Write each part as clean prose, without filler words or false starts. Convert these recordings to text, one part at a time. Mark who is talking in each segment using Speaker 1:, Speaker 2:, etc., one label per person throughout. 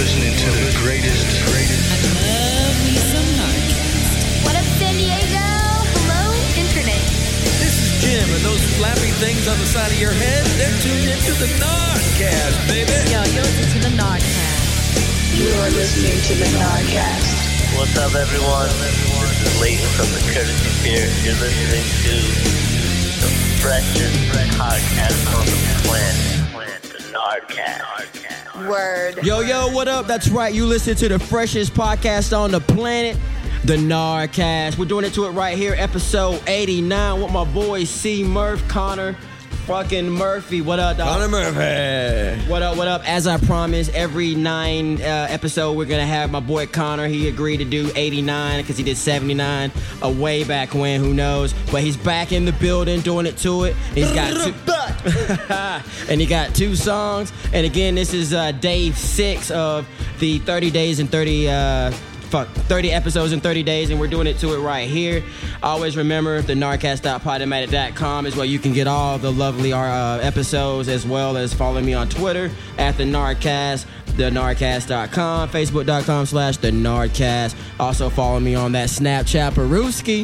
Speaker 1: listening to the greatest.
Speaker 2: Love me some Narcast.
Speaker 3: What up, San Diego? Hello, Internet.
Speaker 4: This is Jim, and those flappy things on the side of your head, they're tuned into the Narcast, baby.
Speaker 2: Yo, you're listening to the Narcast.
Speaker 5: You are listening to the Narcast.
Speaker 6: What's up, everyone? This is Leighton from the Courtesy Beer. You're listening to the freshest podcast on the planet, the Narcast.
Speaker 3: Word.
Speaker 7: Yo, what up? That's right. You listen to the freshest podcast on the planet, the Narcast. We're doing it to it right here, episode 89 with my boy C. Murph, Connor fucking Murphy. What up, dog?
Speaker 4: Connor Murphy.
Speaker 7: What up? As I promised, every 9 episode, we're going to have my boy Connor. He agreed to do 89 because he did 79 way back when, who knows. But he's back in the building doing it to it. He's got and he got 2 songs. And again, this is day 6 of the 30 days and 30 episodes in 30 days, and we're doing it to it right here. Always remember, the narcast.podomatic.com is where you can get all the lovely episodes, as well as follow me on Twitter at the Narcast, thenarcast.com, facebook.com/the Narcast. Also follow me on that Snapchat Peruski.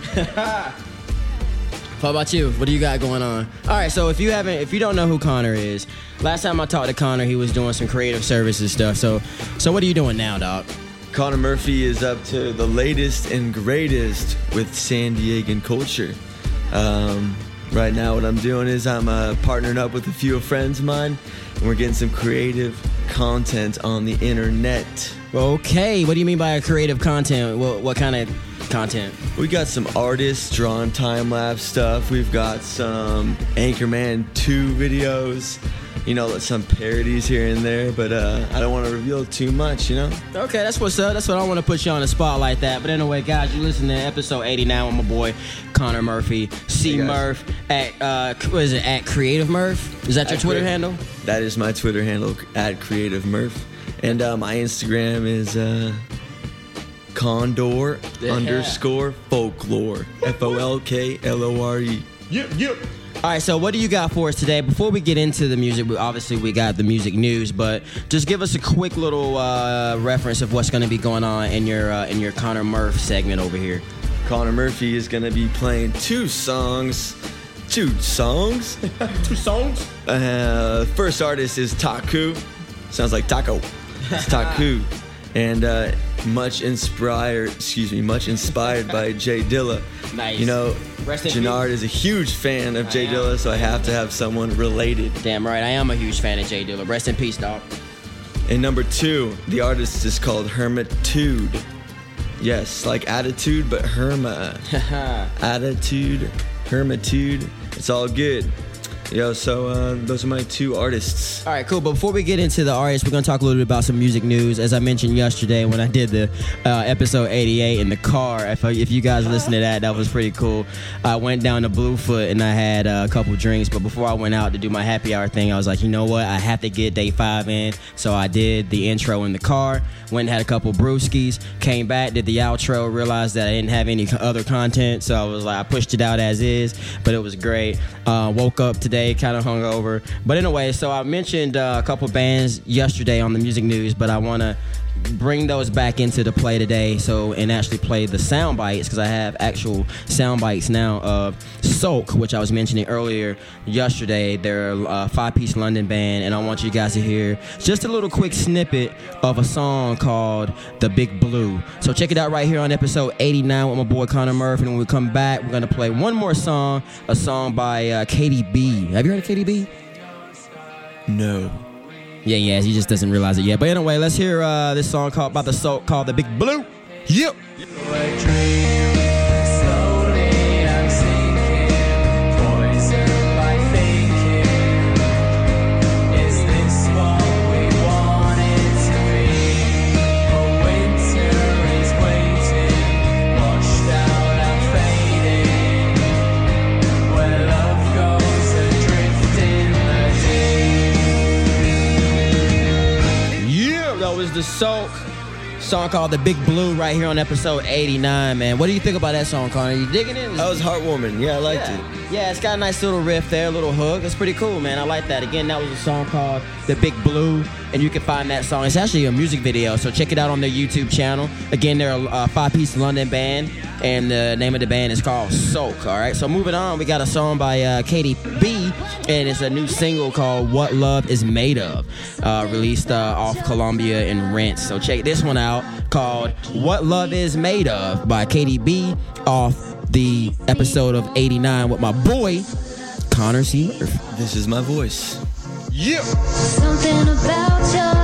Speaker 7: How about you? What do you got going on? All right, so if you don't know who Connor is, last time I talked to Connor, he was doing some creative services stuff. So what are you doing now, dog?
Speaker 8: Connor Murphy is up to the latest and greatest with San Diegan culture. Right now what I'm doing is I'm partnering up with a few friends of mine, and we're getting some creative content on the internet.
Speaker 7: Okay, what do you mean by creative content? What kind of content?
Speaker 8: We got some artists drawing time-lapse stuff. We've got some Anchorman 2 videos. Some parodies here and there, but I don't want to reveal too much,
Speaker 7: Okay, that's what's up. That's what I want to put you on the spot like that. But anyway, guys, you listen to episode 89 with my boy Connor Murphy, C. Murph at what is it? At Creative Murph? Is that your Twitter handle?
Speaker 8: That is my Twitter handle, at Creative Murph, and my Instagram is Condor _ folklore, FOLKLORE.
Speaker 7: Yep. All right, so what do you got for us today? Before we get into the music, obviously we got the music news, but just give us a quick little reference of what's going to be going on in your Connor Murph segment over here.
Speaker 8: Connor Murphy is going to be playing 2 songs. 2 songs?
Speaker 7: 2 songs?
Speaker 8: First artist is Taku. Sounds like taco. It's Taku. And much inspired by Jay Dilla.
Speaker 7: Nice.
Speaker 8: Jannard is a huge fan of Jay Dilla, so I have to have someone related.
Speaker 7: Damn right, I am a huge fan of Jay Dilla. Rest in peace, dog.
Speaker 8: And number 2, the artist is called Hermitude. Yes, like attitude, but Herma. Attitude, Hermitude. It's all good. So those are my 2 artists.
Speaker 7: All right, cool. But before we get into the artists, we're going to talk a little bit about some music news. As I mentioned yesterday when I did the episode 88 in the car, if you guys listen to that was pretty cool. I went down to Bluefoot and I had a couple drinks. But before I went out to do my happy hour thing, I was like, you know what? I have to get day 5 in. So I did the intro in the car, went and had a couple brewskis, came back, did the outro, realized that I didn't have any other content. So I was like, I pushed it out as is, but it was great. Woke up today kind of hungover, but anyway, so I mentioned a couple bands yesterday on the music news, but I want to bring those back into the play today, and actually play the sound bites, because I have actual sound bites now of Soak, which I was mentioning earlier yesterday. They're a 5-piece London band, and I want you guys to hear just a little quick snippet of a song called The Big Blue. So check it out right here on episode 89 with my boy Connor Murphy, and when we come back, we're going to play one more song, a song by KDB. Have you heard of KDB?
Speaker 8: No.
Speaker 7: Yeah, he just doesn't realize it yet. But anyway, let's hear this song called The Big Blue. Yep. The Soak song called The Big Blue right here on episode 89, man. What do you think about that song, Connor? You digging it?
Speaker 8: That was heartwarming. Yeah, I liked it.
Speaker 7: Yeah, it's got a nice little riff there, a little hook. It's pretty cool, man. I like that. Again, that was a song called The Big Blue. and you can find that song. It's actually a music video, so check it out on their YouTube channel. Again, they're a 5-piece London band, and the name of the band is called Soak. All right, so moving on, we got a song by Katie B, and it's a new single called What Love Is Made Of, released off Columbia and Rinse. So check this one out, called What Love Is Made Of by Katie B, off the episode of 89 with my boy Connor C. Murph.
Speaker 8: This is my voice.
Speaker 7: Yeah.
Speaker 3: Something about your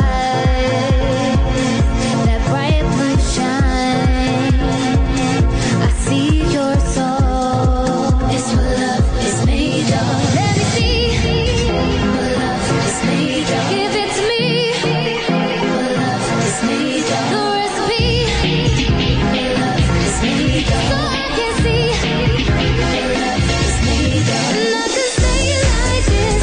Speaker 3: eyes, that bright blue shine. I see your soul. It's what love is made of. Let me see what love is made of. Give it to me. What love is made of. The recipe. What love is made of. So I can see what love is made of. And I can say it like this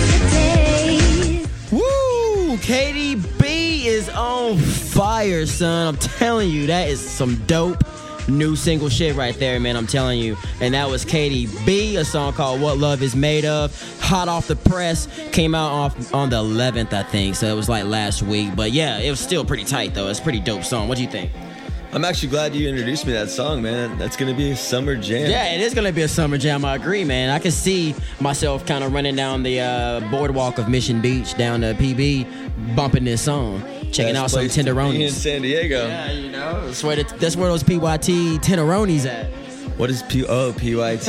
Speaker 3: today.
Speaker 7: Woo! Katie B is on fire, son. I'm telling you, that is some dope new single shit right there, man. I'm telling you. And that was Katie B, a song called What Love Is Made Of. Hot off the press. Came out on the 11th, I think. So it was like last week. But yeah, it was still pretty tight, though. It's a pretty dope song. What do you think?
Speaker 8: I'm actually glad you introduced me to that song, man. That's gonna be a summer jam.
Speaker 7: Yeah, it is going to be a summer jam. I agree, man. I can see myself kind of running down the boardwalk of Mission Beach down to PB, bumping this song, checking out
Speaker 8: Best
Speaker 7: some
Speaker 8: place to be in
Speaker 7: tenderonis.
Speaker 8: San Diego.
Speaker 7: Yeah, you know, that's where those PYT tenderonis at.
Speaker 8: What is PYT?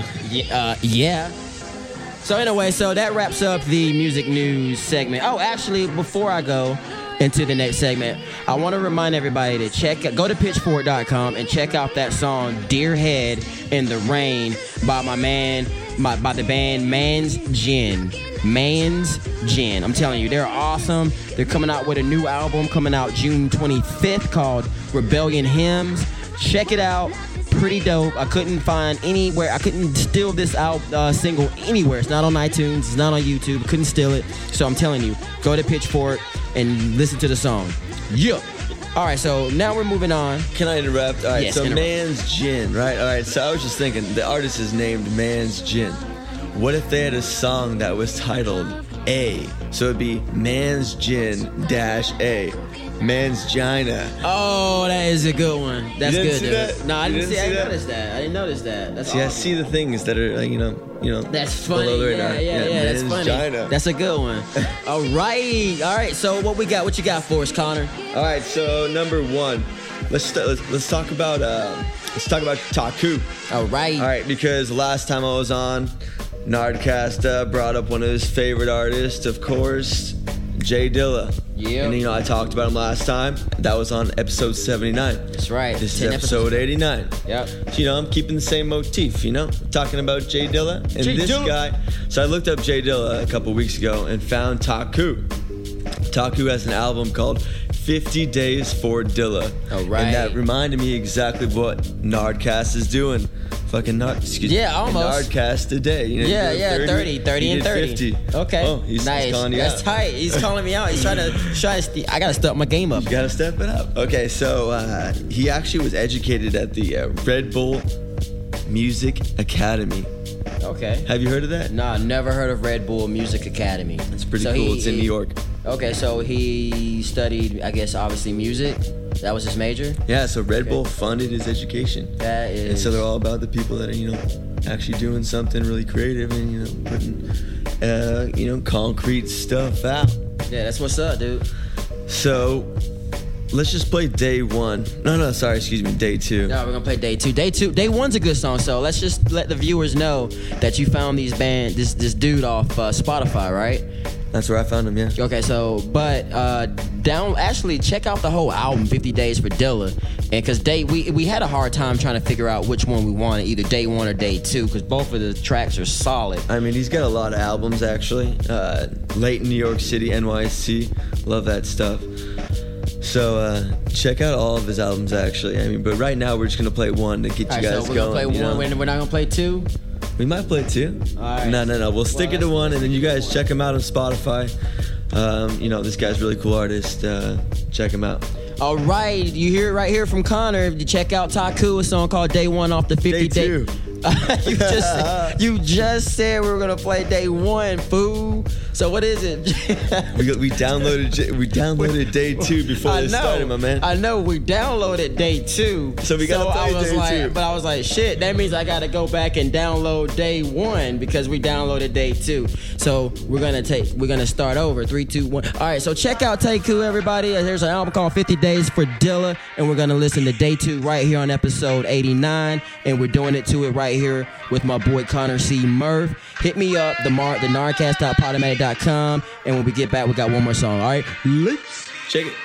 Speaker 7: Yeah. So anyway, so that wraps up the music news segment. Oh, actually, before I go into the next segment, I want to remind everybody to go to pitchfork.com and check out that song Dear Head in the Rain by by the band Man's Gin. Man's Gin. I'm telling you, they're awesome. They're coming out with a new album coming out June 25th called Rebellion Hymns. Check it out. Pretty dope. I couldn't steal this single anywhere. It's not on iTunes. It's not on YouTube. Couldn't steal it. So I'm telling you, go to Pitchfork and listen to the song. Yeah. All right, so now we're moving on.
Speaker 8: Can I interrupt? All right,
Speaker 7: Yes,
Speaker 8: so
Speaker 7: interrupt.
Speaker 8: Man's Gin, right? All right, so I was just thinking, the artist is named Man's Gin. What if they had a song that was titled A? So it'd be Man's Gin -A. Man's Gina.
Speaker 7: Oh, that is a good one. That's
Speaker 8: You didn't
Speaker 7: good.
Speaker 8: see
Speaker 7: dude.
Speaker 8: that?
Speaker 7: No, I
Speaker 8: You
Speaker 7: didn't
Speaker 8: didn't
Speaker 7: see. I
Speaker 8: see
Speaker 7: didn't
Speaker 8: that?
Speaker 7: notice that. I didn't notice that. That's
Speaker 8: See, I
Speaker 7: awesome.
Speaker 8: see the things that are like, you know.
Speaker 7: That's funny.
Speaker 8: below the
Speaker 7: Yeah,
Speaker 8: radar.
Speaker 7: yeah, that's
Speaker 8: Man's
Speaker 7: funny.
Speaker 8: Gina.
Speaker 7: That's a good one. All right. So what we got? What you got for us, Connor?
Speaker 8: All right, so number one, let's talk about Taku.
Speaker 7: All right.
Speaker 8: All right, because last time I was on, Nardcast brought up one of his favorite artists, of course, Jay Dilla.
Speaker 7: Yeah.
Speaker 8: And I talked about him last time. That was on episode 79.
Speaker 7: That's right.
Speaker 8: This is
Speaker 7: 10
Speaker 8: episode 89.
Speaker 7: Yep.
Speaker 8: So, I'm keeping the same motif, talking about Jay Dilla. And
Speaker 7: Jay
Speaker 8: this
Speaker 7: Dilla.
Speaker 8: guy. So I looked up Jay Dilla a couple weeks ago and found Taku. Taku has an album called 50 Days for Dilla.
Speaker 7: All right.
Speaker 8: And that reminded me exactly what Nardcast is doing. Fucking
Speaker 7: Yeah, almost.
Speaker 8: Nardcast today.
Speaker 7: Yeah,
Speaker 8: you did
Speaker 7: 30
Speaker 8: he
Speaker 7: and
Speaker 8: did
Speaker 7: 30.
Speaker 8: 50.
Speaker 7: Okay.
Speaker 8: Oh, he's
Speaker 7: nice.
Speaker 8: calling you
Speaker 7: That's
Speaker 8: out.
Speaker 7: tight. He's calling me out. He's trying to I gotta step my game up.
Speaker 8: You gotta step it up. Okay, so he actually was educated at the Red Bull Music Academy.
Speaker 7: Okay.
Speaker 8: Have you heard of that?
Speaker 7: Nah, never heard of Red Bull Music Academy.
Speaker 8: It's pretty
Speaker 7: So
Speaker 8: cool. It's in New York.
Speaker 7: Okay, so he studied, I guess, obviously music. That was his major.
Speaker 8: Yeah, so Red
Speaker 7: Okay.
Speaker 8: Bull funded his education.
Speaker 7: That is.
Speaker 8: And so they're all about the people that are, actually doing something really creative and, putting, concrete stuff out.
Speaker 7: Yeah, that's what's up, dude.
Speaker 8: So let's just play day one. No, sorry, excuse me, day two.
Speaker 7: No, we're gonna play day two. Day one's a good song, so let's just let the viewers know that you found this dude off Spotify, right?
Speaker 8: That's where I found him, yeah.
Speaker 7: Okay, so actually check out the whole album, 50 Days for Dilla, and because we had a hard time trying to figure out which one we wanted, either day one or day two, because both of the tracks are solid.
Speaker 8: I mean, he's got a lot of albums, actually. Late in New York City, NYC. Love that stuff. So check out all of his albums, actually. I mean, but right now we're just going to play one to get you
Speaker 7: All right,
Speaker 8: guys
Speaker 7: so we're
Speaker 8: going.
Speaker 7: gonna play one. We're not gonna play two.
Speaker 8: We might play two.
Speaker 7: All right.
Speaker 8: No. We'll stick it to one, and then you guys check him out on Spotify. This guy's a really cool artist. Check him out.
Speaker 7: All right, you hear it right here from Connor. If you check out Taku, a song called Day One off the 50
Speaker 8: Day two.
Speaker 7: you just said we were gonna play day one, fool. So what is it?
Speaker 8: we downloaded day 2 before this started, my man.
Speaker 7: I know we downloaded day 2.
Speaker 8: So we gotta play day 2.
Speaker 7: But I was like, shit, that means I gotta go back and download day 1 because we downloaded day 2. So we're gonna start over. 3, 2, 1. All right, so check out Taku, everybody. There's an album called 50 Days for Dilla, and we're gonna listen to day 2 right here on episode 89, and we're doing it to it right here with my boy Connor C. Murph. Hit me up, the Nardcast.podomatic.com, and when we get back, we got one more song. All right, let's
Speaker 8: check it.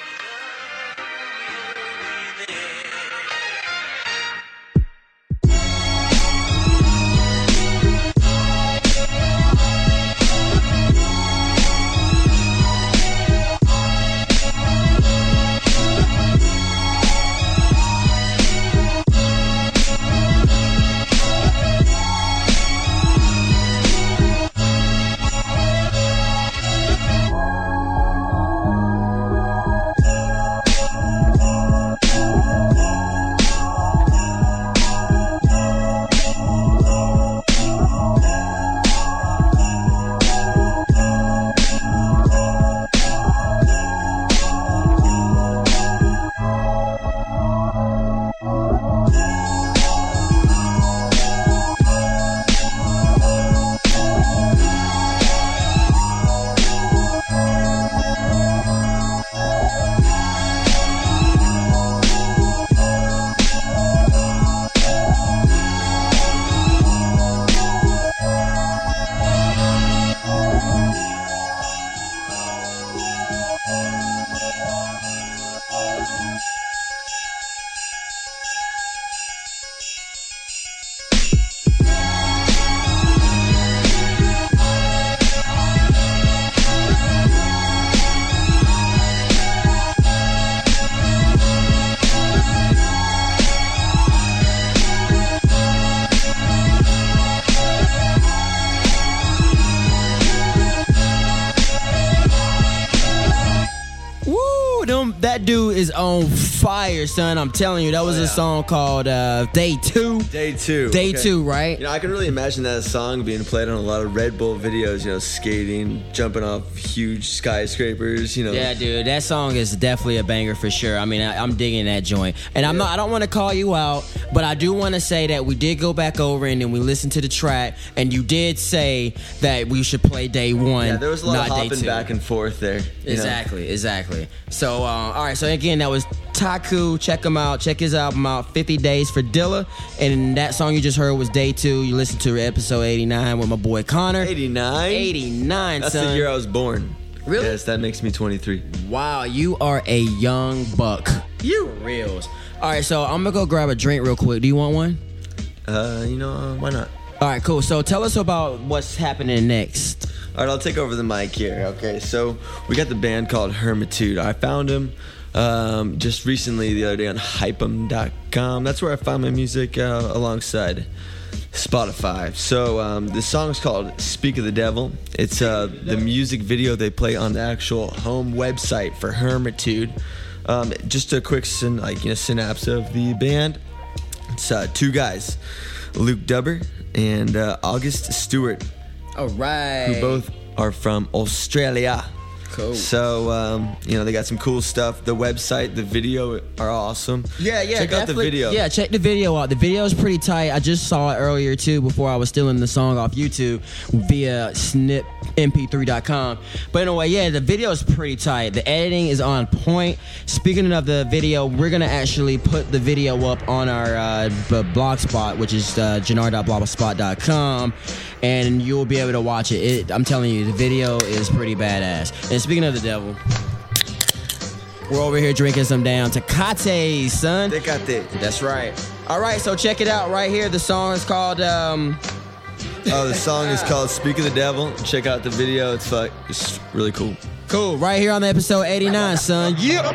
Speaker 7: That dude is on fire, son. I'm telling you, that was a song called Day 2.
Speaker 8: Day 2.
Speaker 7: Day 2, right?
Speaker 8: You know, I can really imagine that song being played on a lot of Red Bull videos, you know, skating, jumping off huge skyscrapers, you know.
Speaker 7: Yeah, dude, that song is definitely a banger for sure. I mean, I'm digging that joint. And I don't want to call you out, but I do want to say that we did go back over and then we listened to the track, and you did say that we should play Day 1.
Speaker 8: Yeah, there was a lot of
Speaker 7: not
Speaker 8: hopping back and forth there.
Speaker 7: Exactly. So, all right, so again, that was Taku. Check him out. Check his album out, 50 Days for Dilla. And that song you just heard was Day 2. You listened to episode 89 with my boy Connor.
Speaker 8: 89?
Speaker 7: 89,
Speaker 8: That's
Speaker 7: son.
Speaker 8: the year I was born.
Speaker 7: Really?
Speaker 8: Yes, that makes me 23.
Speaker 7: Wow, you are a young buck. You reals. All right, so I'm going to go grab a drink real quick. Do you want one?
Speaker 8: Why not?
Speaker 7: All right, cool. So tell us about what's happening next.
Speaker 8: All right, I'll take over the mic here. Okay, so we got the band called Hermitude. I found them just recently the other day on hypeem.com. That's where I found my music alongside Spotify. So the song is called Speak of the Devil. It's the music video they play on the actual home website for Hermitude. Just a quick synapse of the band. It's 2 guys, Luke Dubber and August Stewart.
Speaker 7: All right.
Speaker 8: Who both are from Australia.
Speaker 7: Cool.
Speaker 8: So, they got some cool stuff. The website, the video are awesome.
Speaker 7: Yeah,
Speaker 8: Check out the video.
Speaker 7: Yeah, check the video out. The video is pretty tight. I just saw it earlier, too, before I was stealing the song off YouTube via snipmp3.com. But anyway, yeah, the video is pretty tight. The editing is on point. Speaking of the video, we're going to actually put the video up on our blog spot, which is jannar.blogspot.com, and you'll be able to watch it. I'm telling you, the video is pretty badass. And speaking of the devil, we're over here drinking some damn Tecate, son.
Speaker 8: Tecate.
Speaker 7: That's right. All right, so check it out right here. The song is called...
Speaker 8: the song is called Speak of the Devil. Check out the video. It's really cool.
Speaker 7: Cool. Right here on the episode 89, son. Yeah.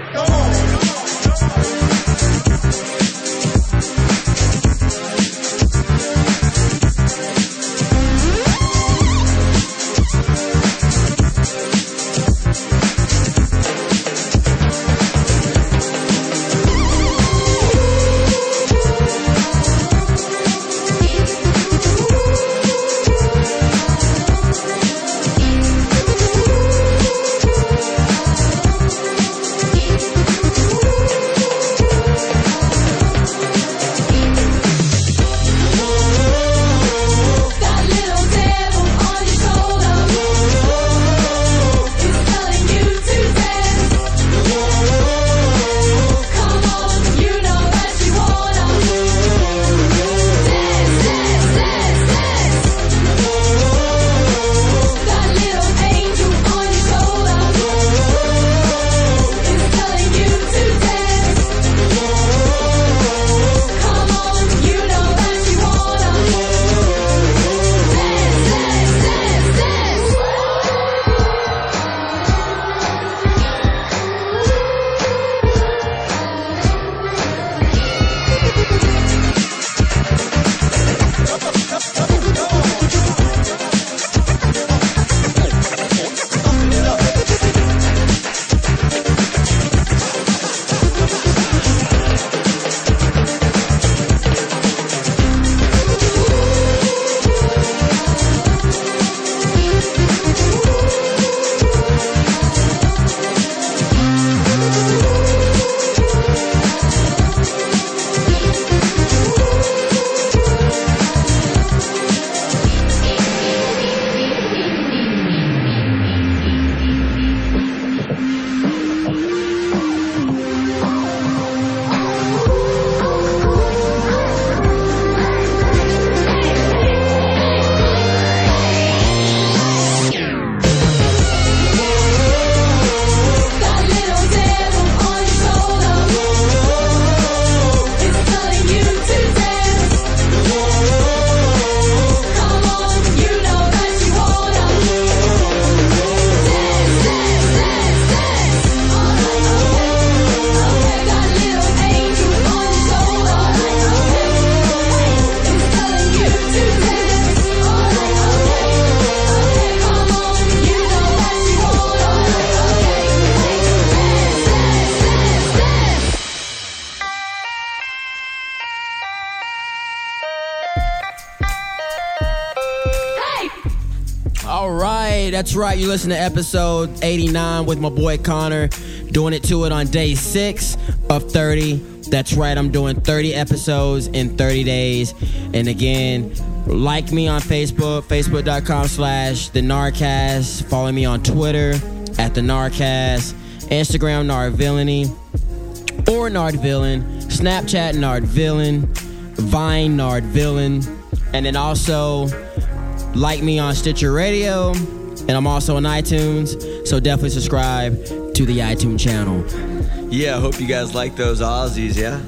Speaker 7: That's right. You listen to episode 89 with my boy Connor. Doing it to it on day 6 of 30. That's right. I'm doing 30 episodes in 30 days. And again, like me on Facebook, facebook.com/The Narcast. Follow me on Twitter @The Narcast. Instagram, Nardvillainy or Nardvillain. Snapchat, Nardvillain. Vine, Nardvillain. And then also like me on Stitcher Radio. And I'm also on iTunes. So definitely subscribe to the iTunes channel.
Speaker 8: Yeah, I hope you guys like those Aussies, yeah?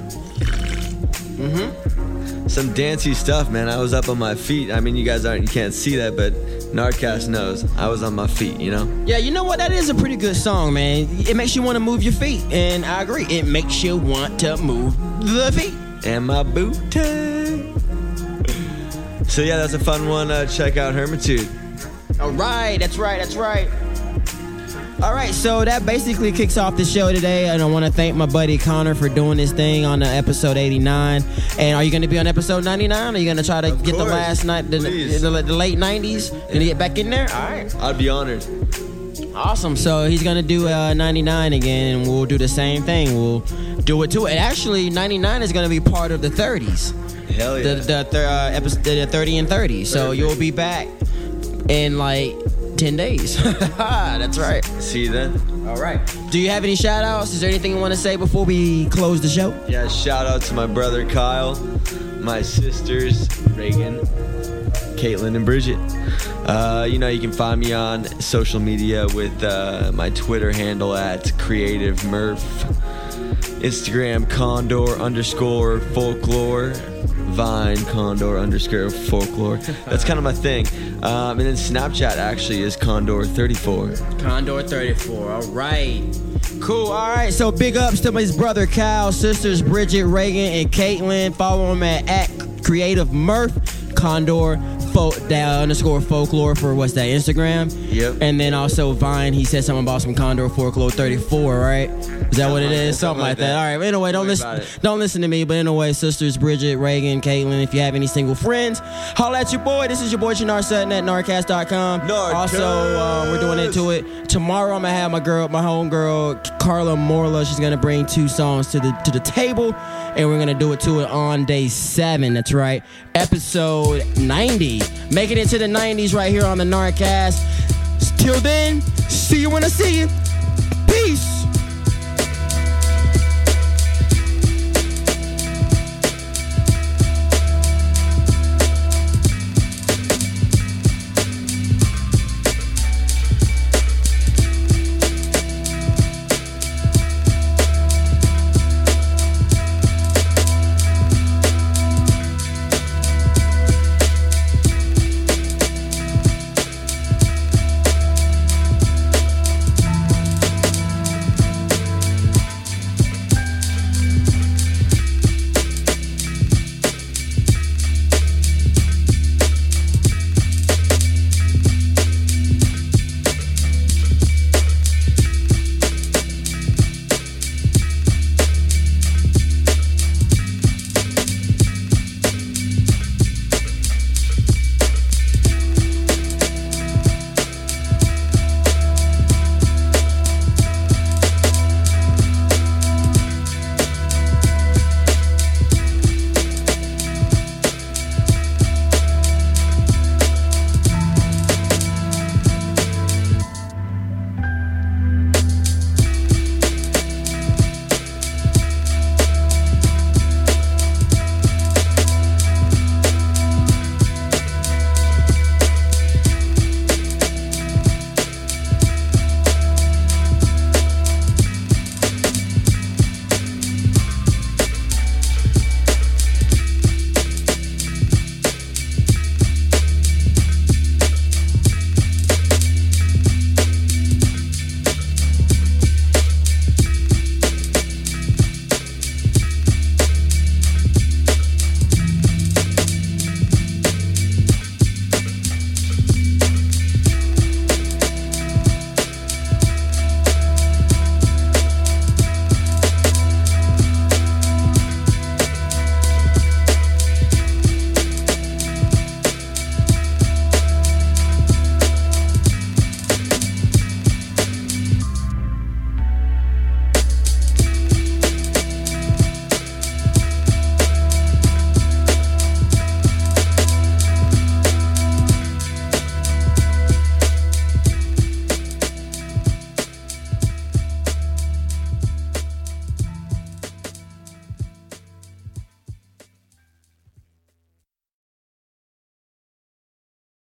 Speaker 8: Some dancey stuff, man. I was up on my feet. I mean, you can't see that, but Nardcast knows. I was on my feet, you know?
Speaker 7: Yeah, you know what? That is a pretty good song, man. It makes you want to move your feet. And I agree. It makes you want to move the feet.
Speaker 8: And my booty. So yeah, that's a fun one. Check out Hermitude.
Speaker 7: All right. That's right. All right, so that basically kicks off the show today, and I want to thank my buddy Connor for doing this thing on episode 89. And are you going to be on episode 99? Are you going to try to get the last night, the late 90s? Going to get back in there? All right.
Speaker 8: I'd be honored.
Speaker 7: Awesome. So he's going to do 99 again, and we'll do the same thing. We'll do it too. And actually, 99 is going to be part of the 30s.
Speaker 8: Hell yeah.
Speaker 7: The 30 and 30. So
Speaker 8: Perfect.
Speaker 7: you'll be back in like 10 days. That's right.
Speaker 8: See you then.
Speaker 7: All right. Do you have any shout outs? Is there anything you want to say before we close the show?
Speaker 8: Yeah, shout out to my brother Kyle, my sisters Reagan, Caitlin, and Bridget. You can find me on social media with my Twitter handle @CreativeMurph, Instagram Condor_folklore, Vine Condor_folklore. That's kind of my thing. And then Snapchat actually is Condor34.
Speaker 7: Condor34. All right. Cool. All right. So big ups to his brother Kyle, sisters Bridget, Reagan, and Caitlin. Follow him at CreativeMurph, Condor_folklore for what's that, Instagram?
Speaker 8: Yep.
Speaker 7: And then also Vine, he said something about some Condor Folklore 34, right? Is that what it is? Something like that. All right. Anyway, don't listen to me. But anyway, sisters Bridget, Reagan, Caitlin, if you have any single friends, holla at your boy. This is your boy Chinar Sutton at Narcast.com. Also, we're doing Into It. Tomorrow I'm gonna have my homegirl Carla Morla. She's gonna bring 2 songs to the table, and we're gonna do it to it on day 7. That's right, episode 90. Make it into the 90s right here on the Narcast. Till then, see you when I see you. Peace.